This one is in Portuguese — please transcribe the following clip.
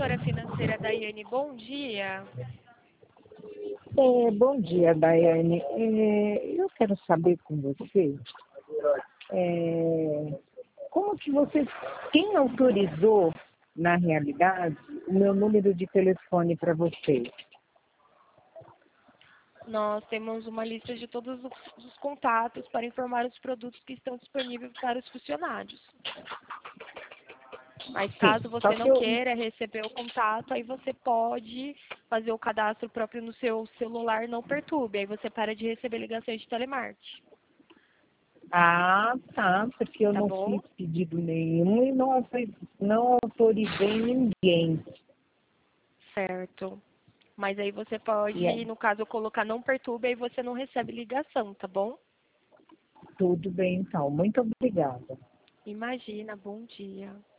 consultora financeira Daiane, bom dia. Bom dia, Daiane. Eu quero saber com você, como que você, quem autorizou, na realidade, o meu número de telefone para você? Nós temos uma lista de todos os contatos para informar os produtos que estão disponíveis para os funcionários. Mas caso Só você que não queira receber o contato, aí você pode fazer o cadastro próprio no seu celular, não perturbe. Aí você para de receber ligações de telemarketing. Ah, tá, porque eu Tá não bom? fiz pedido nenhum e não autorizei ninguém. Certo. Mas aí você E é pode, no caso, colocar não perturbe, aí você não recebe ligação, tá bom? tudo bem, então. Muito obrigada. Imagina, bom dia.